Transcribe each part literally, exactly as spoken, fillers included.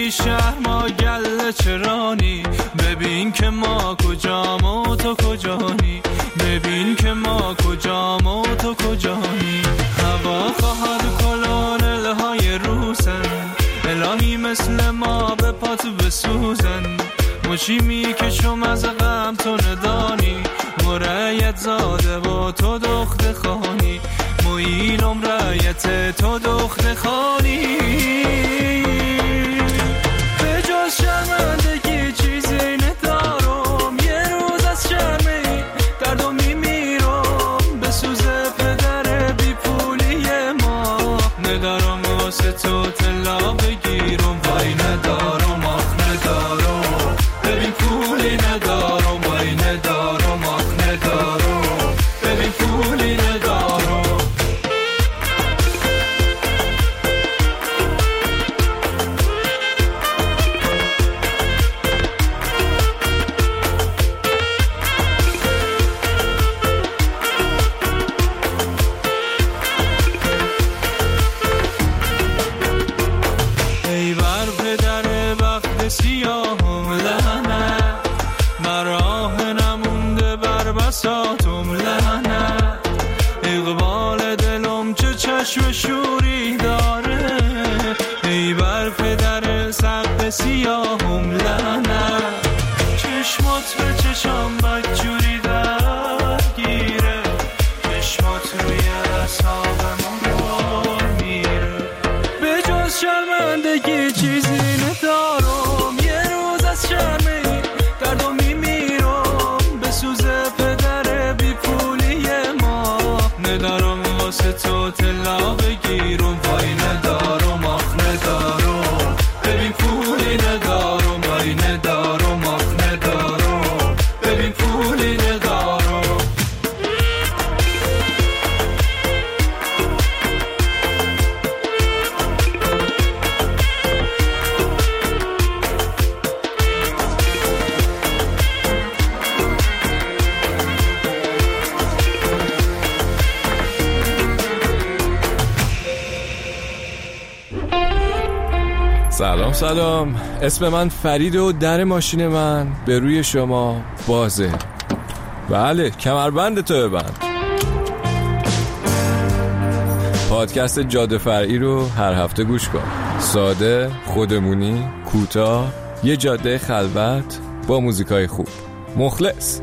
توی شهر ما گله چرانی، ببین که ما کجام و تو کجانی، ببین که ما کجام و تو کجانی. هوا خواهد کلونلهای روسن، الهی مثل ما به پات بسوزن. مچی می کشم از غم تو ندانی، مرایت زاده و تو دخت خانی، مویلم رایت تو دخت خانی. به جز شرمندگی چیزی ندارم، یه روز از شرمی دردو میمیرم. بسوزه پدر بی پولی ما، ندارم واسه تو طلا بگیرم. وای ندارم آخ ندارم، ببین پولی ندارم. وای ندارم آخ ندارم، ببین پولی ندارم. ای بر پدر وقت سیاهم لعنت، مراه نمونده بر بساطم لعنت. اقبال دلم چه چشم شوری داره، ای بر پدر سقف سیاهم لعنت. چشمات به چشم بدجوری درگیره، چشمات روی اعصابم بار میره. به جز شرمندگی چیزی ندارم، یه روز از شرمی دردو میمیرم. بسوزه پدر بی پولی ما، ندارم واسه تو طلا بگیرم. وای ندارم آخ ندارم، ببین پولی ندارم. وای ندارم آخ ندارم، ببین پولی ندارم. سلام سلام، اسم من فرید و در ماشین من به روی شما بازه. بله، کمربند تو ببند. پادکست جاده فرعی رو هر هفته گوش کن. ساده، خودمونی، کوتاه، یه جاده خلوت با موزیکای خوب. مخلص.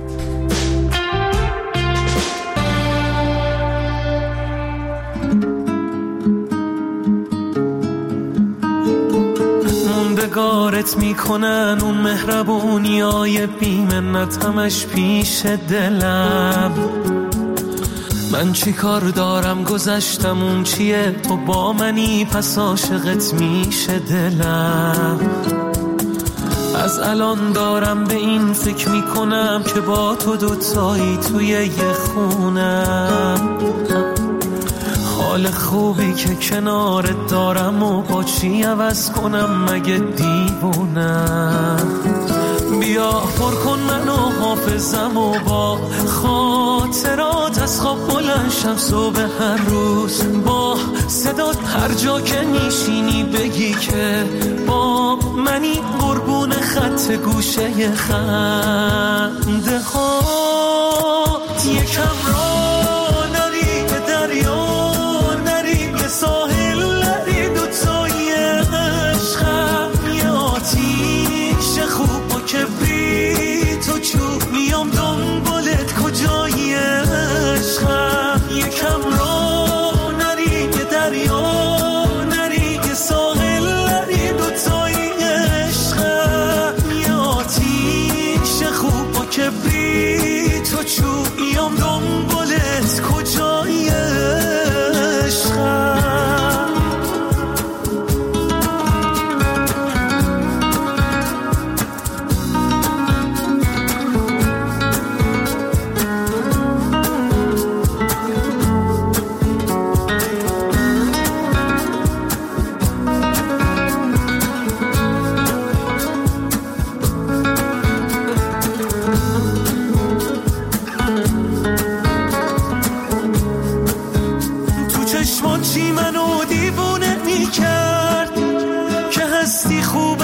موندگارت میکنن اون مهربونیای بیمنت همش پیش دلم. من چی کار دارم گذشتم اون چیه، تو با منی پس عاشقت میشه دلم. از الان دارم به این فکر میکنم که با تو دوتایی توی یه خونم. حال خوبی که کنارت دارم و با چی عوض کنم مگه دیوونم. بیا پر کن منو حافظم و با خاطرات از خواب بلند شم صبح هر روز. با صدات هر جا که میشینی بگی که با منی، قربون خط گوشه خنده هات. یکم را نری به دریا، نری به ساحل، نری دوتای عشقم. یه آتیش خوب و کبریت و چوب، میام دنبالت کجای عشقم. یکم را نری به دریا، نری به ساحل، نری دوتای عشقم. یه آتیش خوب و کبریت و چوب، میام دنبالت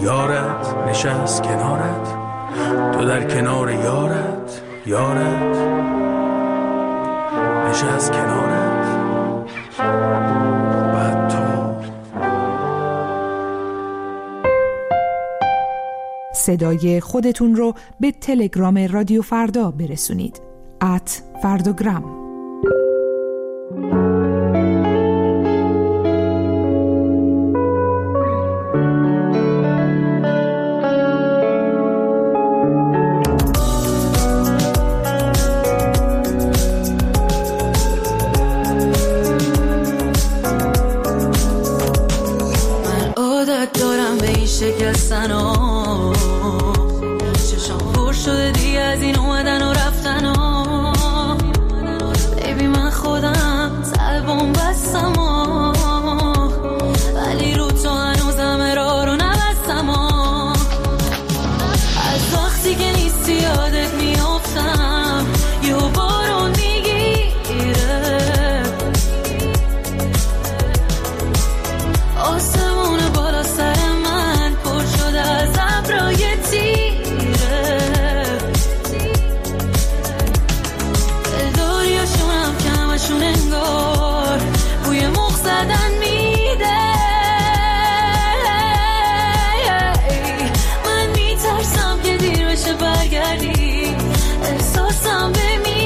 یارت نشست کنارت، تو در کنار یارت، یارت نشست کنارت، بعد تو. صدای خودتون رو به تلگرام رادیو فردا برسونید. ات فردوگرام. شکستن ها چشام پر شده دیگه از این اومدن و رفتن ها. بیبی من خودم طلبم بستم ها، ولی رو تو هنوزم ارار رو نبستم ها. از وقتی که نیستی یادت میافتم، یه بارون میگیره، آسمون بالا سر از ابرای تیره، دلداریاشونم که همشون انگار بوی مخ زدن میده. من میترسم که دیر بشه برگردی، احساسم بمیره.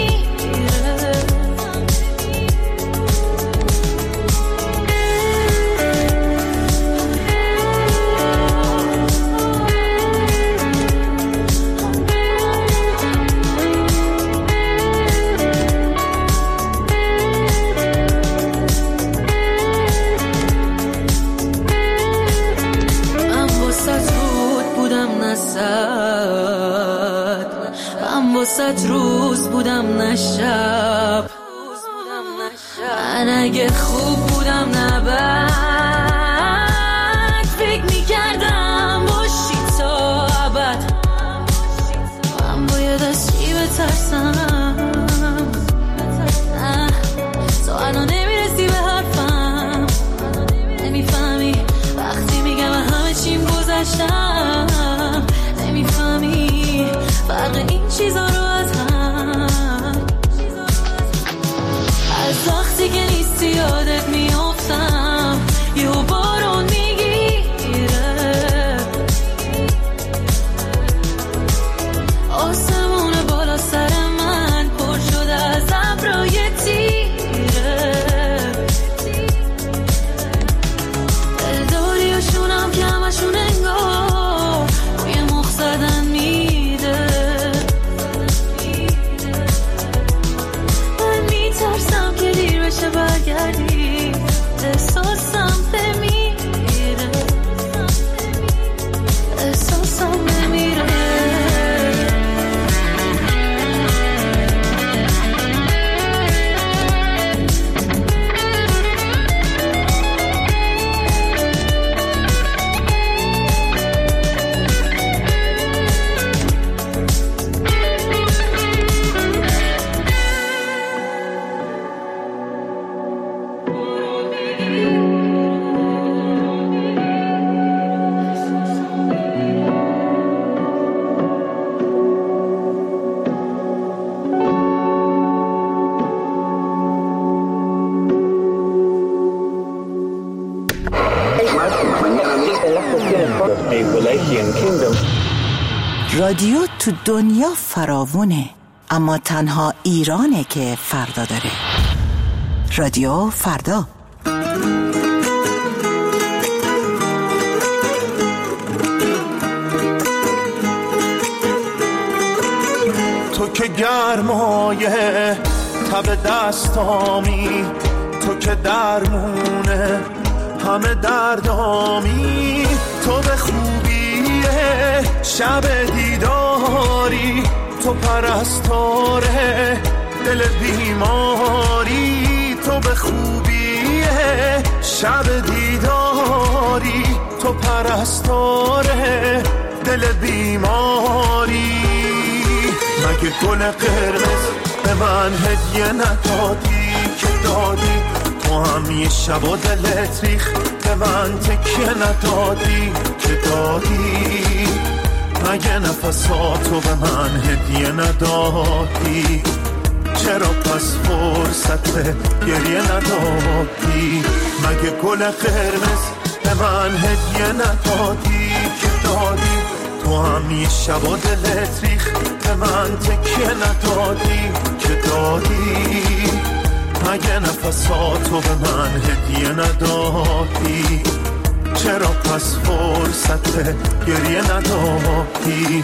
من واسه روز بودم نه شب، من اگه خوب بودم نه بد، فکر میکردم باشی تا ابد. من باید از چی بترسم؟ نه تو الان نمیرسی به حرفم، نمیفهمی وقتی میگم همه چیم گذشتم، نمیفهمی فرق این چیزا رو از هم. از وقتی که نیستی یادت میافتم، یه بارون میگیره، آسمون بالا سر من پر شده از ابرای تیره، دلداریاشونم که همشون انگار بوی مخ زدن میده. من میترسم که دیر بشه برگردی، احساسم بمیره، احساسم بمیره. رادیو تو دنیا فراوونه، اما تنها ایرانه که فردا داره. رادیو فردا. تو که گرمایه تب دستامی، تو که درمونه همه دردامی، تو به خوبیه شب دیداری، تو پرستاره دل بیماری، تو به خوبیه شب دیداری، تو پرستاره دل بیماری. مگه گل قرمز به من هدیه ندادی که دادی تو تو هم یه شب و دلت ریخ به من تکیه ندادی که دادی، مگه نفساتو به من هدیه ندادی؟ چرا پس فرصت گریه ندادی؟ مگه گل قرمز به من هدیه ندادی که دادی؟ تو هم یه شب و دلت ریخ به من تکیه ندادی که دادی، مگه نفساتو به من هدیه ندادی؟ چرا پس فرصت گریه ندادی؟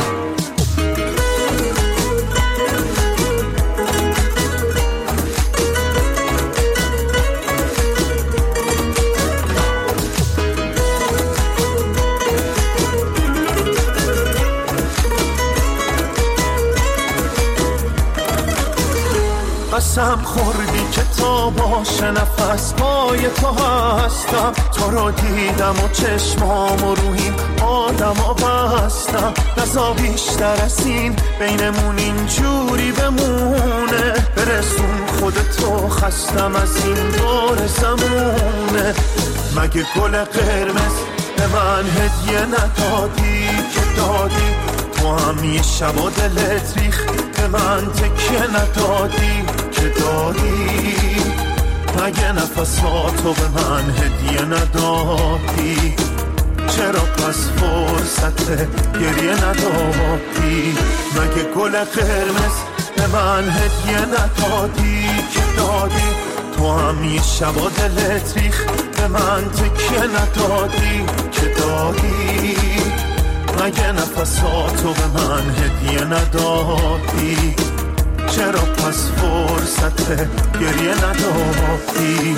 قسم خوردی که تا باشه نفس پای تو هستم، تو رو دیدم و چشمام و روحیم آدم بستم، نزا بیشتر از این بینمون اینجوری بمونه، برسون خودتو خستم از این دور زمونه. مگه گل قرمز به من هدیه ندادی که دادی؟ تو هم یه شب و دلت ریخ به من تکیه ندادی که دادی، مگه نفساتو به من هدیه ندادی؟ چرا پس فرصت گریه ندادی؟ مگه گل قرمز به من هدیه ندادی که دادی؟ تو هم یه شب و دلت ریخ به من تکیه ندادی که دادی، مگه نفساتو به من هدیه ندادی؟ چرا پس فرصت گریه ندادی؟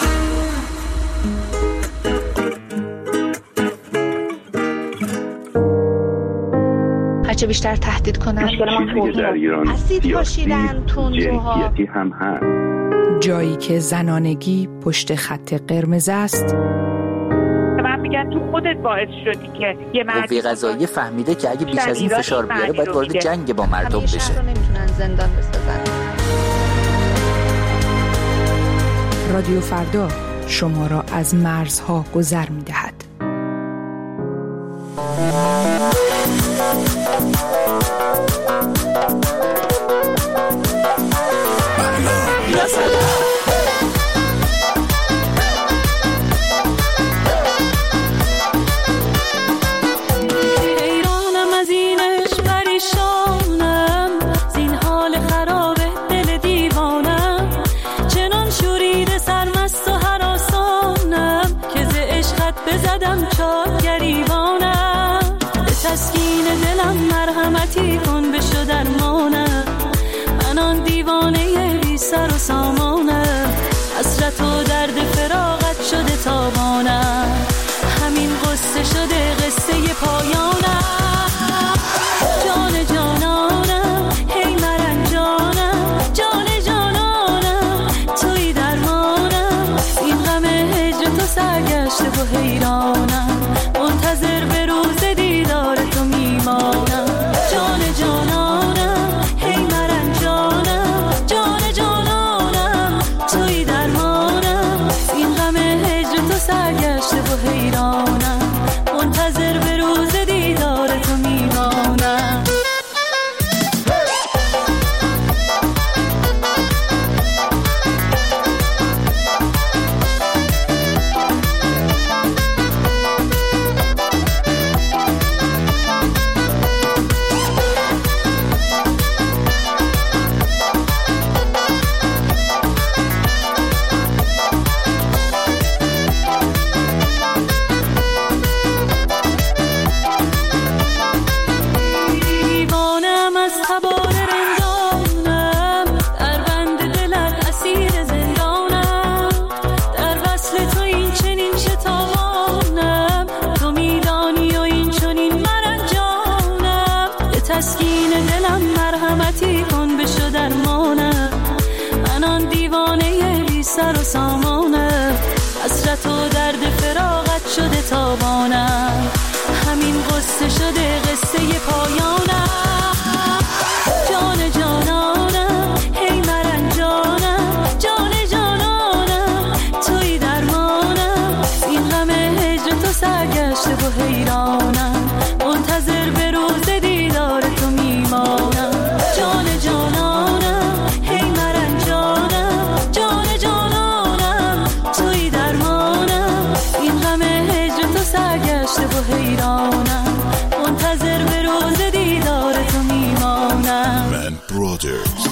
هرچه بیشتر تهدید کنن چیزی در ایران سیاسی جنسیتی هم هست. جایی که زنانگی پشت خط قرمز است. من میگن تو خودت باعث شدی که یه مردی قوه قضاییه فهمیده که اگه بیش از این فشار بیاره باید وارد جنگ با مردم بشه. همیشه رو نمیتونن زندان بسازن. رادیو فردا شما را از مرزها گذر می‌دهد. مرحمتی کن بشو درمانم، من آن دیوانه بی سر و سامانم، حسرت و درد فراغت شده تابانم، همین قصه شده قصه پایانم. جان جانانم هی مرن جانم، جان جانانم توی درمانم، این غم هجر تو سرگشته و حیرانم، منتظر به روز دیدار تو میمانم. جان جانانم هی مرن جانم، جان جانانم توی درمانم، این غم هجر تو سرگشته و حیرانم، منتظر به روز دیدار تو میمانم. سر و سامانه، حسرت و درد فراغت شده تابانم، همین قصه شده قصه پایانم. جان جانانم هی مرن جانم، جان جانانم حیرانم، منتظر به روز دیدار تو میمانم. من برادرز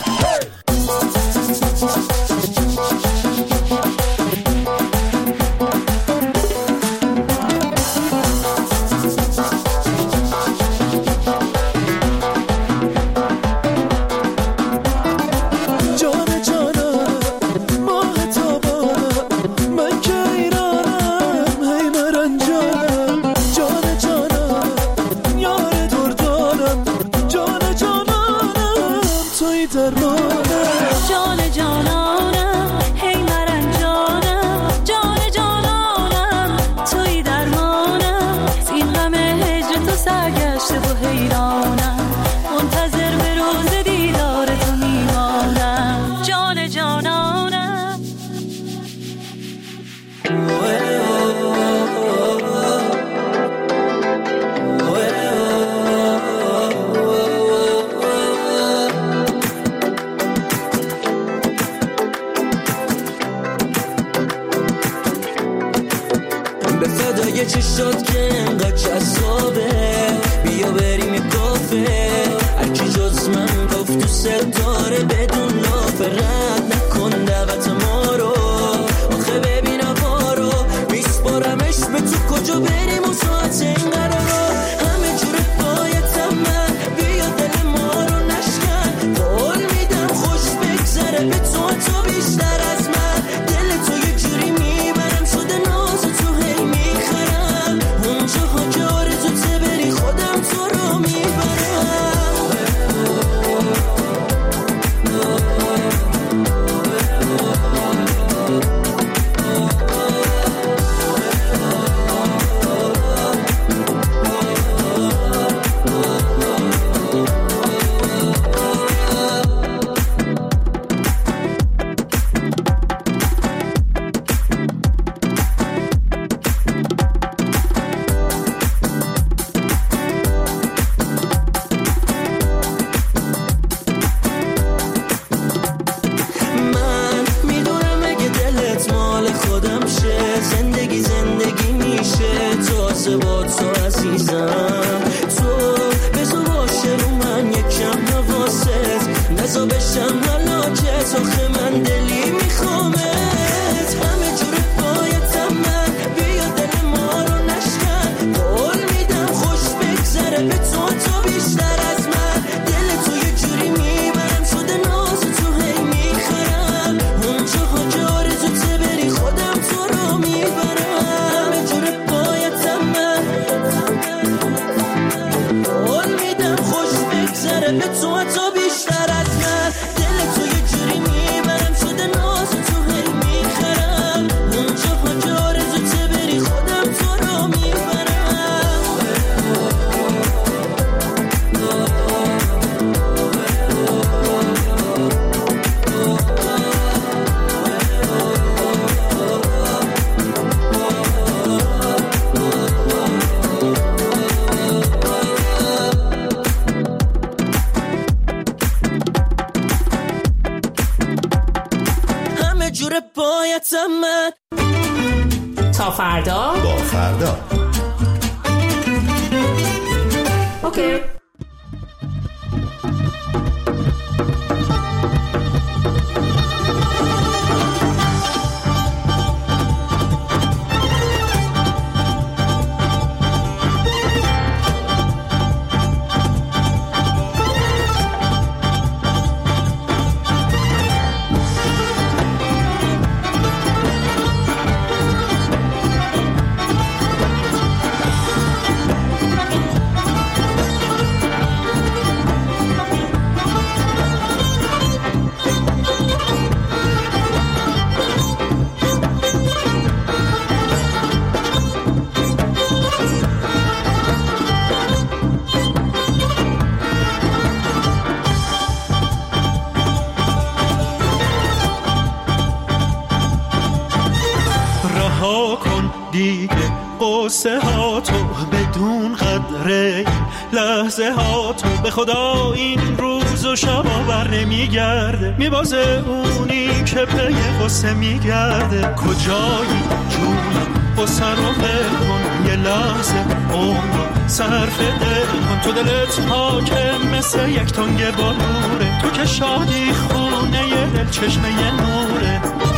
چی شد که انقدر جذابه، بیا بریم یه کافه، هرکی جز من گفت تو ستاره بدون لافه، رد نکن دعوت ما رو، آخه ببین هوا رو میسپارمش به تو، کجا بریم و ساعت این قرارو، همه جور پایتم من، بیا دل ما رو نشکن، قول میدم خوش بگذره به تو تا بیشتر از من، دل تو یه جوری میبرم شده ناز تو هی میخرم، اونجاها که آرزوته بری خودم تو رو میبرم. تا فردا با فردا اوکی. قصه ها تو بدون قدره لحظه ها تو به خدا این روز و شبا بر نمیگرده میبازه اونی که پی قصه میگرده کجایی جونم قصه رو بکن یه لحظه عمر صرف دل کن، تو دلت حاکم مثل یک تنگ بلوره، تو که شادی خونه دل چشمه نوره.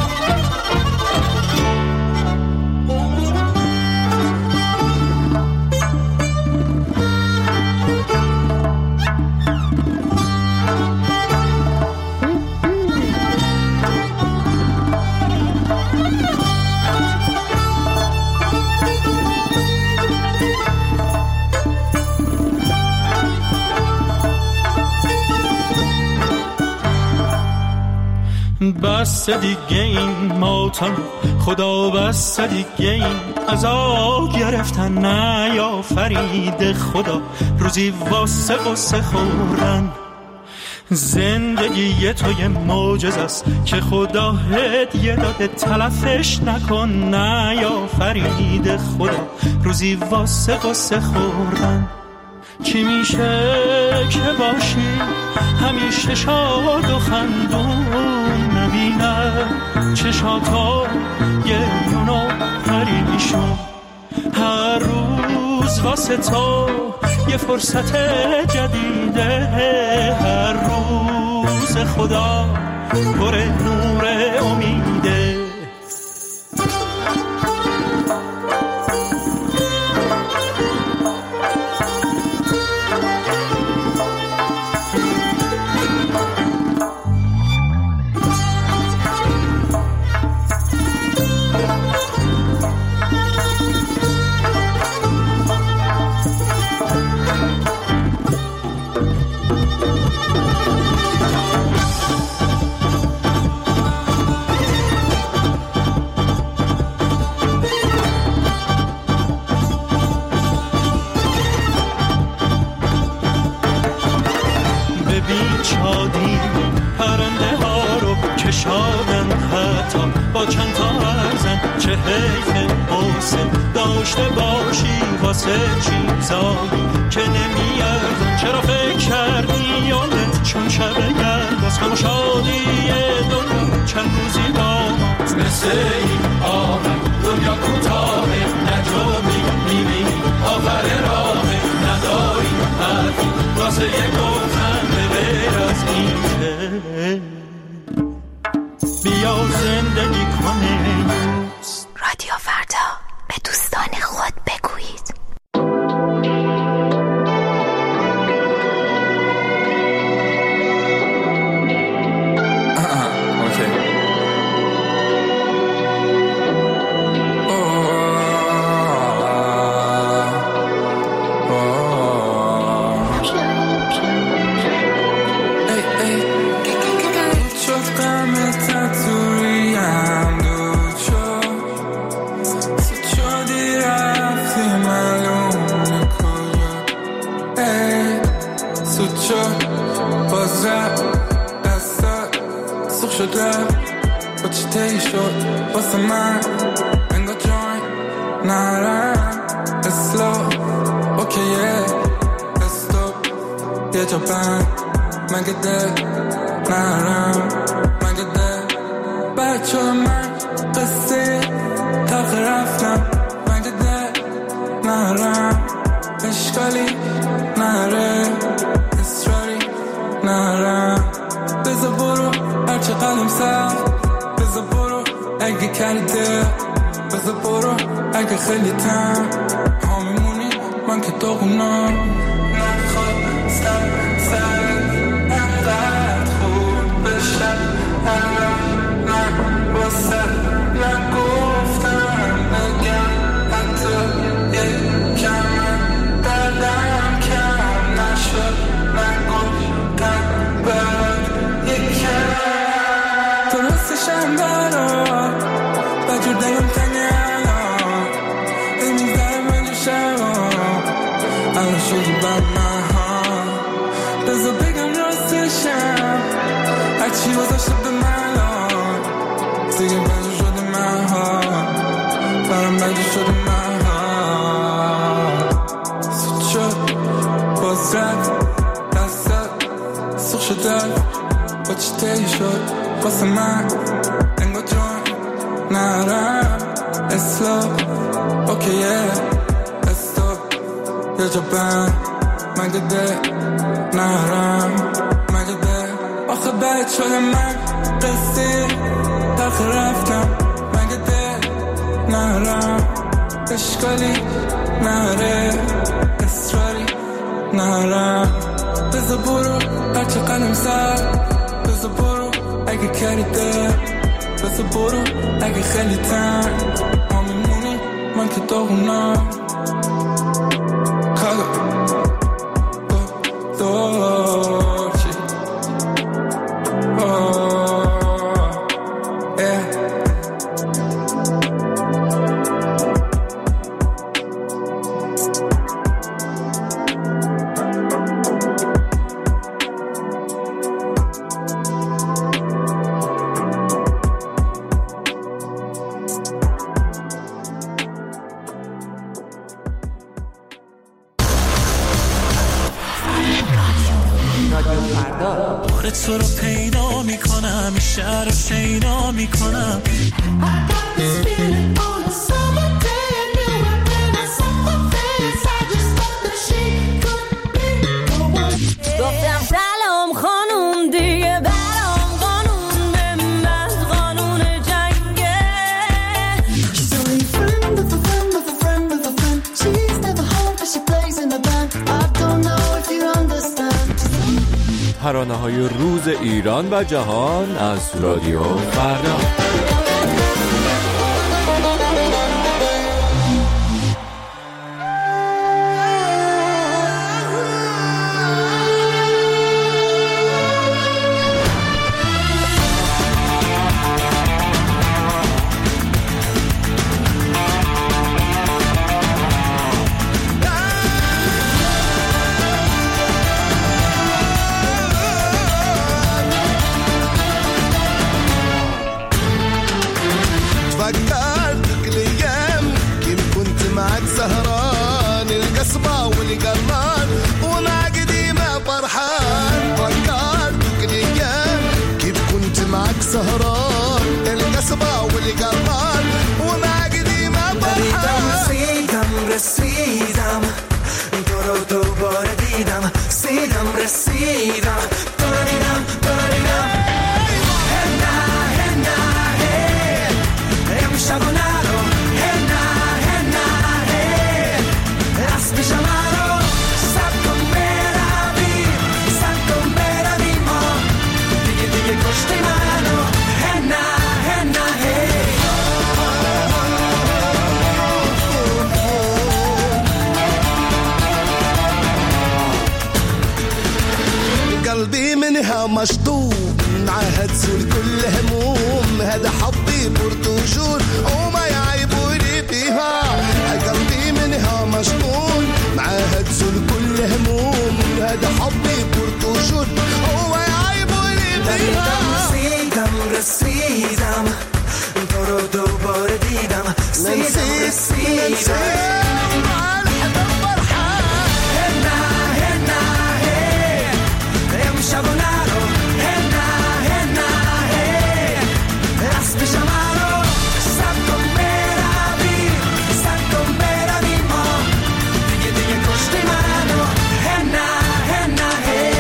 بس دیگه این ماتم خدا، بس دیگه این عذاب گرفتن نیافرید خدا، روزی واسه قصه خوردن. زندگی تو یه معجزه است که خدا هدیه داده، تلفش نکن نیافرید خدا، روزی واسه قصه خوردن. چی میشه که باشی همیشه شاد و خندون، نبینم چشاتا یه یونو پریشون، هر روز واسه تو یه فرصت جدیده، هر روز خدا پر نور امیده. داشته باشی واسه چیزایی که نمیارزن، چرا فکر کردی یادت چون شب گرد از غم و شادی دنیا چند روزی با مثل این آمد دنیا کوتاهه، نجومی میبینی آخر راهه، نداری حرفی واسه یه گفتن بغیر از این که بیا زندگی کنه. رادیو فردا، به دوستان خود بگویید. But you take short, what's the mind? Ain't got joint, nah, nah, it's slow. Okay, yeah, let's stop. Yeah, Japan, man, get that, nah, nah, man, get that. Back your man, let's see, talk it after, man, get that, nah, nah, it's Shkali, nah, nah, it's ready, nah, nah, there's a bottle. هرچه قلم سخت بذار برو، اگه کردی بذار برو، اگه خیلی تن ها میمونی من که داغونم. نخواد سر سر انقدر خود بشن، نه واسه نگفتم بگم حتی یک کم دردم کم نشد، نگفتم برات یک کم درستشم برا بجور دیم تنیانا ایمیزده من جوشم الان شدی بر من ها، بذار بگم راستشم هرچی واسه به من دیگه بجور شده من ها، برام بجور شده من ها. سود شد باز رد دستت سوخ شده با چی تهی شد واسه من انگا جون نرم اسلام. اوکی yeah let's stop یه جا بند مگه ده نهرم مگه ده آخه بد شده من قصه تخ رفتم مگه ده نهرم اشکالی نهره اصراری نهرم بزا برو هرچه قلم سر بزا برو اگه کریده بزا برو اگه خیلی تن ما میمونی من که داغونم کالا دو دو چی تو رو پیدا میکنم این شهر رو شیدا میکنم گفتم سلام خانوم دیگه برام قانون به من قانون جنگه She's only a friend of a friend of a friend of a friend She's never home but she plays in the band I don't know if you understand ترانه های روز ایران و جهان از رادیو فردا. سهران القصبة والقران وما قديمة فرحان رسيدم رسيدم دورو دوباره دیدم سیدم رسیدم داریدم داریدم هنا هنا هی امشب و نرو هنا هنا هی اسب شما رو سب کن برویم سب کن برویم ما دیگه دیگه کشتی منو هنا هنا هی قلبي منها مشطوب معها تزول كل هموم هذا حبي برتجول وما يعيبوني بيها قلبي منها مشطول معها تزول كل هموم هذا حبي برتجول وما يعيبوني بيها رسيدم رسيدم تو رو دوباره دیدم رسيدم رسيدم شبونارو هنا هنا هی اسب شمارو سب کن بروی سب کن بروی ما دیگه دیگه کشتی منو هنا هنا هی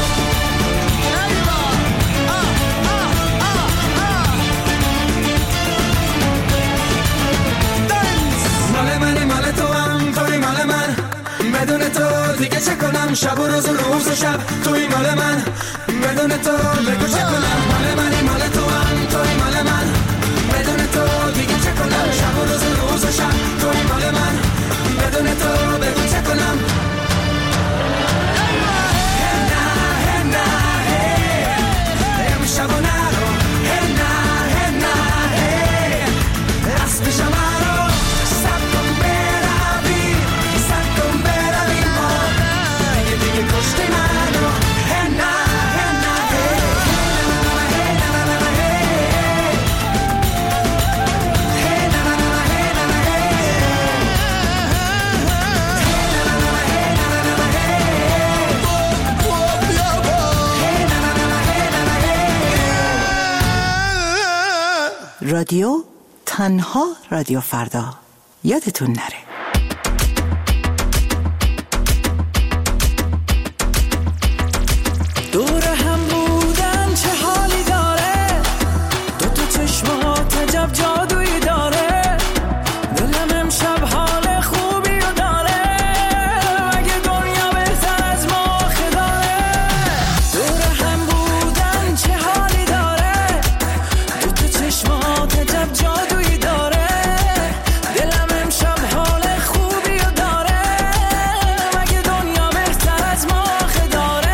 مال منی مال تو هم توی مال من بدون تو دیگه چه کنم شب و روز و روز و شب توی مال من بدون تو بگو چه کنم مال منی مال تو هم توی مال من بدون تو دیگه چه کنم شب و روز و روز و شب توی مال من بدون تو بگو چه کنم هنا هنا هی امشب و نرو هنا هنا هی اسب شمارو سب کن بروی سب کن بروی ما دیگه دیگه کشتی منو هنا هنا هی رادیو تنها رادیو فردا یادتون نره. دور هم بودن چه حالی داره، دو تا چشمات عجب جادویی داره، دلم امشب حال خوبی رو داره، مگه دنیا بهتر از ما آخه داره. دور هم بودن چه حالی داره، دو تا چشمات عجب جادویی داره، دلم امشب حال خوبی رو داره، مگه دنیا بهتر از ما آخه داره.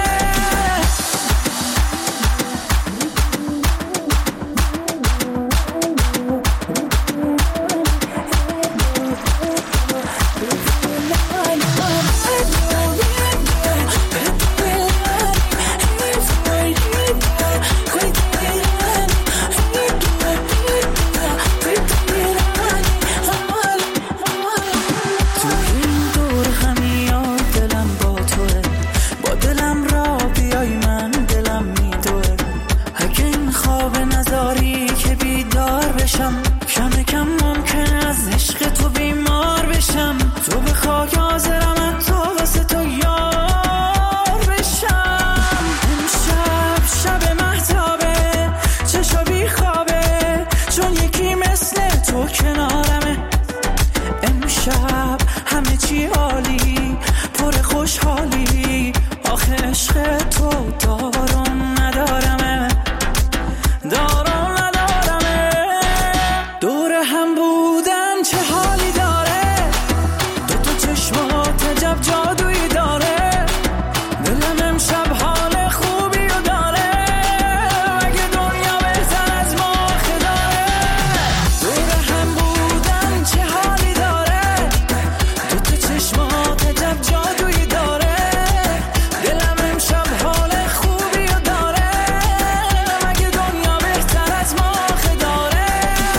تو این دور همیار دلم با توه، با دلم را بیای من دلم میدوه، اگه این خواب نزاری که بیدار بشم، کم کم ممکن از عشق تو بیمار بشم، تو بخوای حاضرم تو واسه تو یار بشم. امشب شب مهتابه چشا بی خوابه، چون یکی مثل تو کنارمه، امشب همه چی عالی پر خوشحالی، آخه عشق تو دارم ندارمه، دارم ندارمه. دور هم بودن چه حالی داره، دو تا چشمات عجب جادویی داره، دلم امشب حال خوبی رو داره، مگه دنیا بهتر از ما آخه داره. دور هم بودن چه حالی داره، دو تا چشمات عجب جادویی داره، دلم امشب حال خوبی رو داره، مگه دنیا بهتر از ما آخه داره.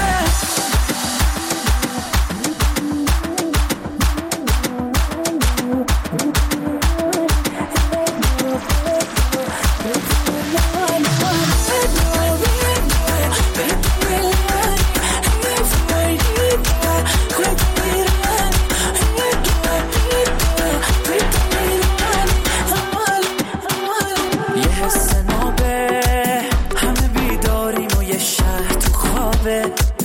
یه حس نابه همه بیداریم و یه شهر تو خوابه،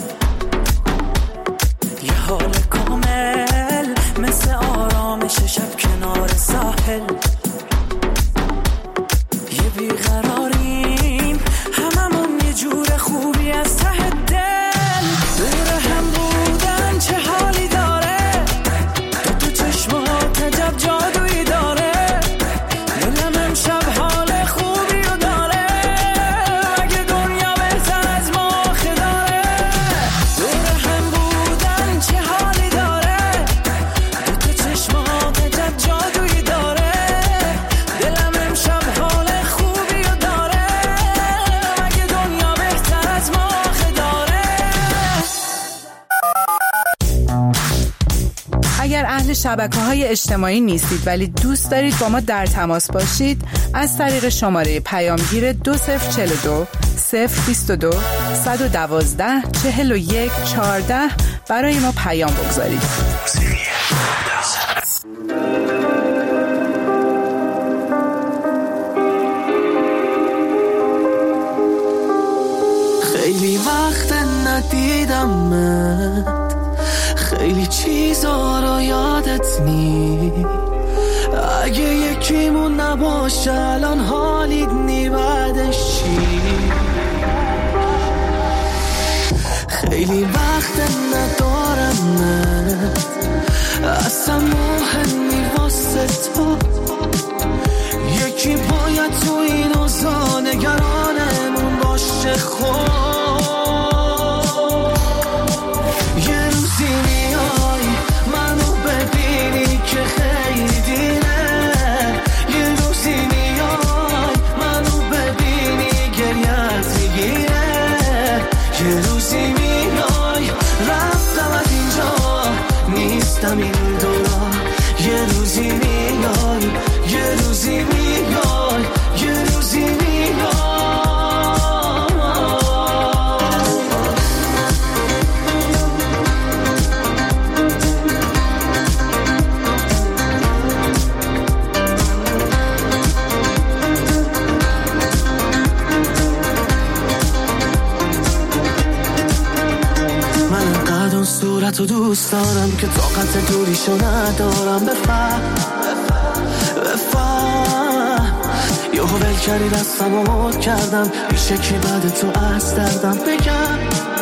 یه حال کامل مثل آرامش شب کنار ساحل، یه بیقراریم هممون یه جور خوبی از ته دل. دور هم بودن چه حالی داره، دو تا چشمات عجب جادویی داره، دلم امشب حال خوبی رو داره، مگه دنیا بهتر از ما آخه داره. دور هم بودن چه حالی داره، دو تا چشمات عجب جادویی داره، دلم امشب حال خوبی رو داره، مگه دنیا بهتر از ما آخه داره. اگر اهل شبکه‌های اجتماعی نیستید ولی دوست دارید با ما در تماس باشید، از طریق شماره پیامگیر دو صفر چهل و دو صفر بیست و دو صد و دوازده چهل و یک چهارده برای ما پیام بگذارید. خیلی وقت ندیدمت، خیلی چیزا رو یادت نی، اگه یکیمون نباشه الان حالیت نی بعدش چی. خیلی وقت ندارمت، اصلا مهمی واسه تو، یکی باید تو این اوضاع نگرانمون باشه. خود یه روزی میای منو ببینی که خیلی دیره، یه روزی میای منو ببینی گریت میگیره، یه روزی میای رفتم از اینجا نیستم این دورا، یه روزی میای تو دوست دارم که طاقت دوریشو ندارم. بفهم بفهم یه ول کردی دستم و مد کردم بیشه کی بعد تو از دردم. بگم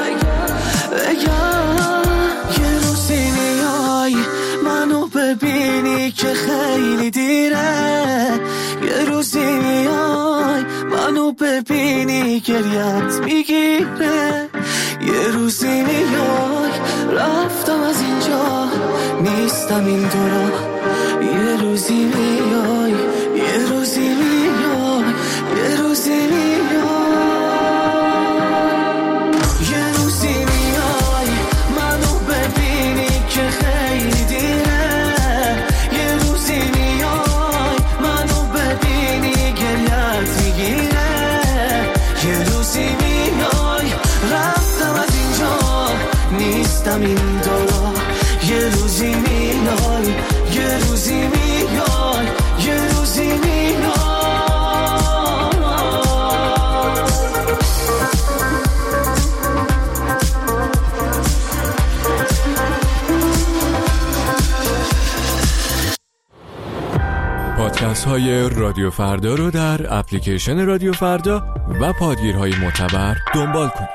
بگم یه روزی میای منو ببینی که خیلی دیره. یه روزی میای منو ببینی گریت میگیره. یه روزی میای رفتم از اینجا نیستم این دورا. یه روزی میای یه روزی میای یه روزی میای یه روزی میای منو ببینی که خیلی دیره. یه روزی میای منو ببینی گریت میگیره. یه روزی میای رفتم از اینجا نیستم این دورا. یه روزی میای یه روزی میای یه روزی میای. پادکست های رادیو فردا رو در اپلیکیشن رادیو فردا و پادگیرهای معتبر دنبال کنید.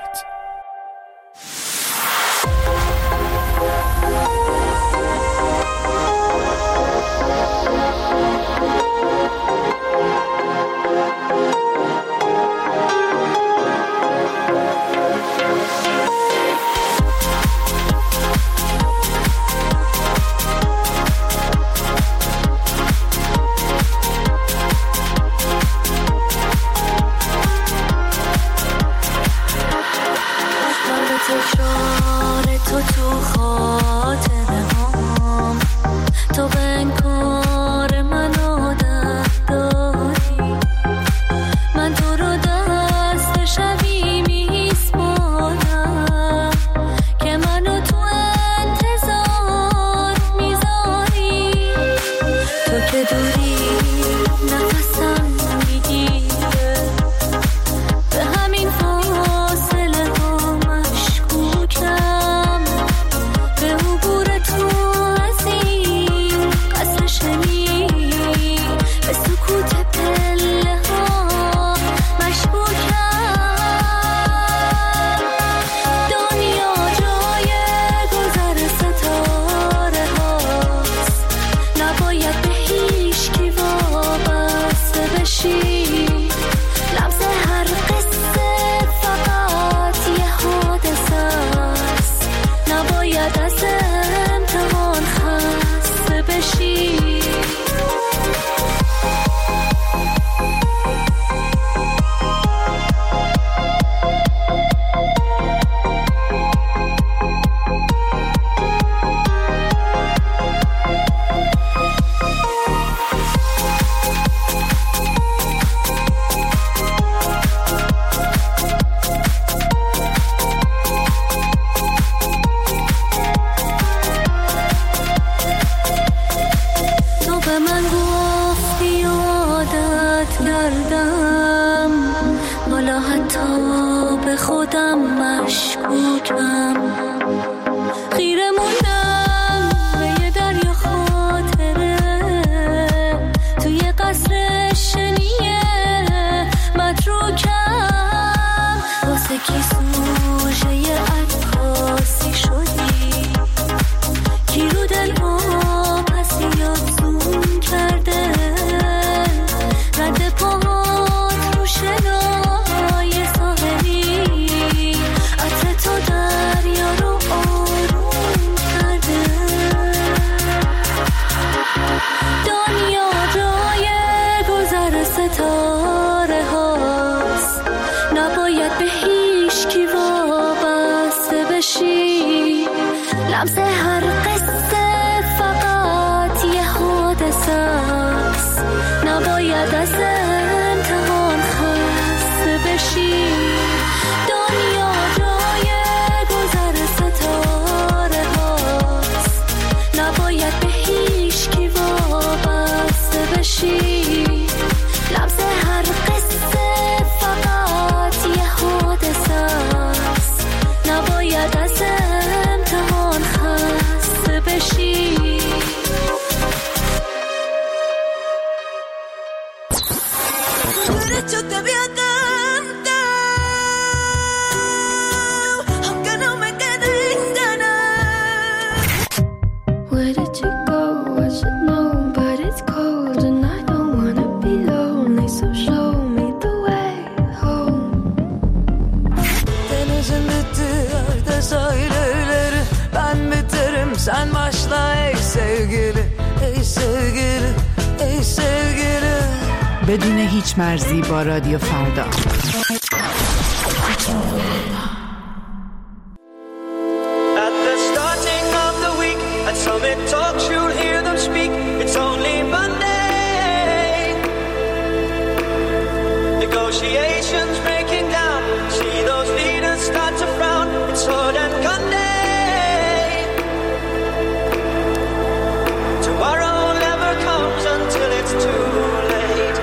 لمس هر قصه فقط یه حادثه است، نباید از امتحان خسته بشی. دنیا جای گذر ستاره هاست، نباید به هیچ کی وابسته بشی. لمس هر قصه فقط یه حادثه است، نباید از امتحان خسته yo te había cantado, aunque no me quede en ganas. Where did you go? I should know, but it's cold and I don't wanna be lonely, so show me the way home. Denizin bittiği yerde sahilleri, ben biterim sen başla ey sevgili, ey sevgili, ey sevgili. بدون هیچ مرزی با رادیو فردا. At the starting of the week, at Summit Talks you'll hear them speak. It's only Monday. Negotiations breaking down. See those leaders start to frown. It's sword and gun day. Tomorrow never comes until it's too late.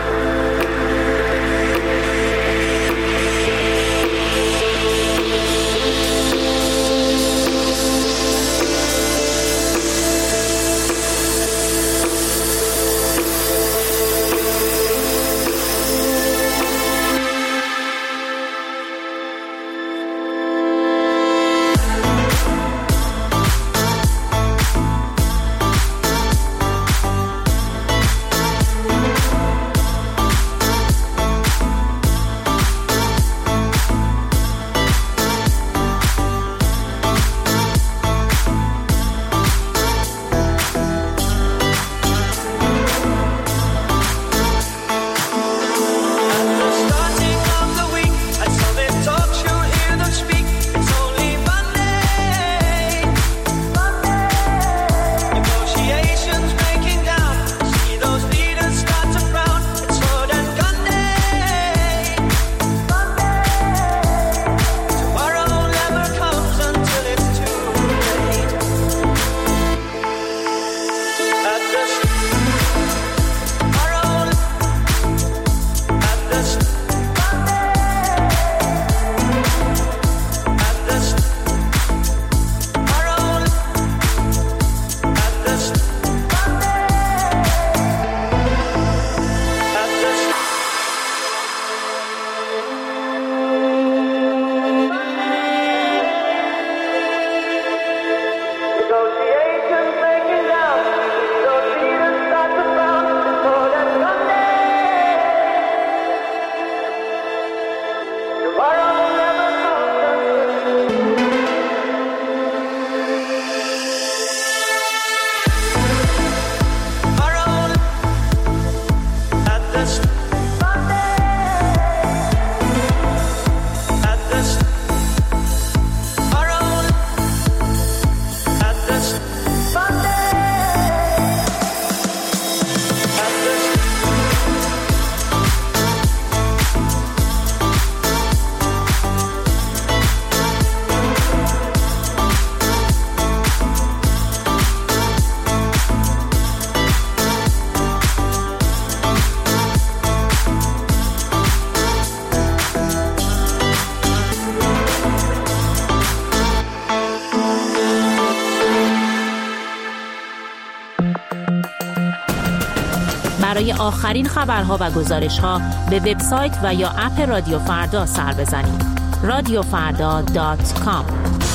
برای آخرین خبرها و گزارش‌ها به وبسایت و یا اپ رادیو فردا سر بزنید. رادیو فردا دات کام.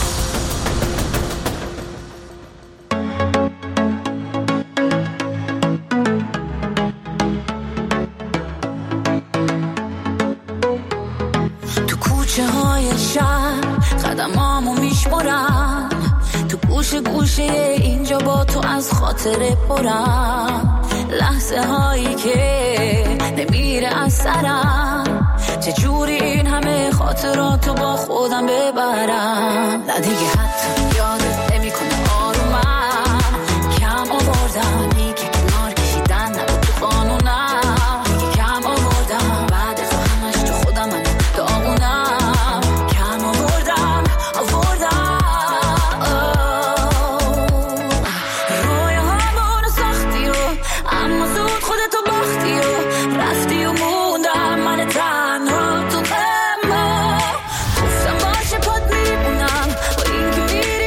تو کوچه های شهر قدمامو میشمرم، تو گوشه گوشه اینجا با تو از خاطر پرم، لحظه هایی که نمیره از سرم، چجوری این همه خاطراتو با خودم ببرم. نه دیگه حتی یادت نمی کنه آرومم، کم آوردم دیگه کنار کشیدن نبود تو قانونم، دیگه کم آوردم بعد از همش تو خودم من داغونم، کم آوردم آوردم رویاهامونو ساختی و اما زود خودتو باختی و رفتی و موندم من تنها تو غما، گفتم باشه پات میمونم با این که میری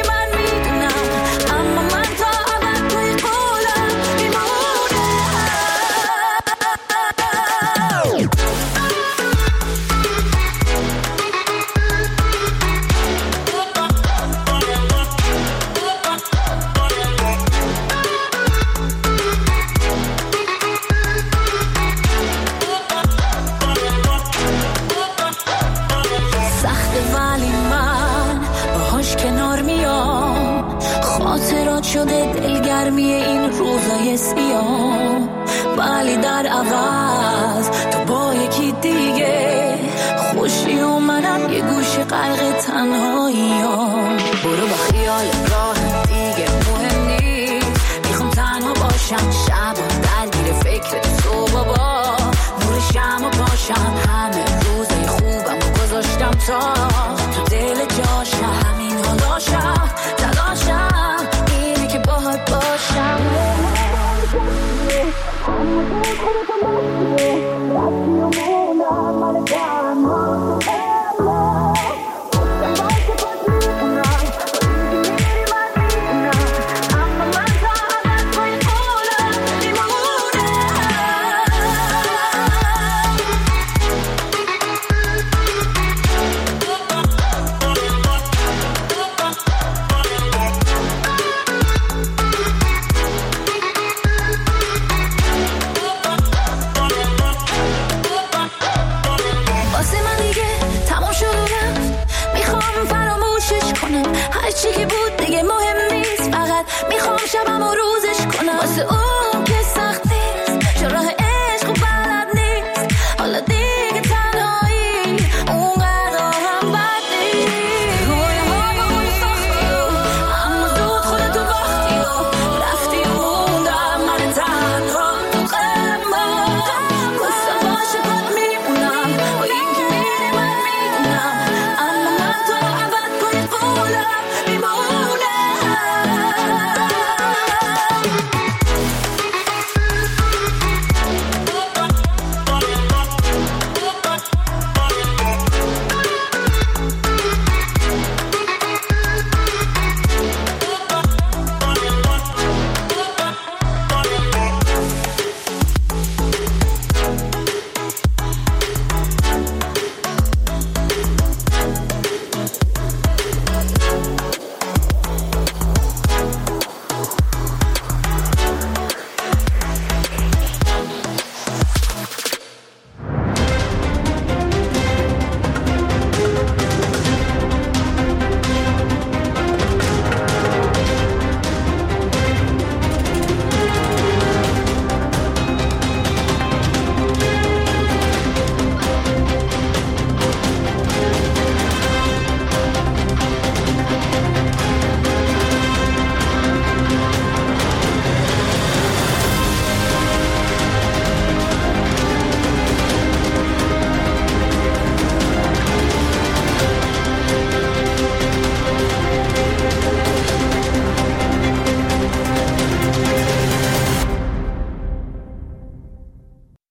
گرمی این روزای سیاه، ولی در عوض تو با یکی دیگه خوشی و منم یه گوشه غرق تنهاییام. برو با خیال راه دیگه مهم نیست، میخوام تنها باشم شب و درگیر فکر تو بابا، نور شمع باشم همه روزای خوبم و گذاشتم تا تو دل جاشم، همین حالاشم تلاشم اینه که باهات باشم. هرچی که بود دیگه مهم نیست، فقط میخوام شبم رو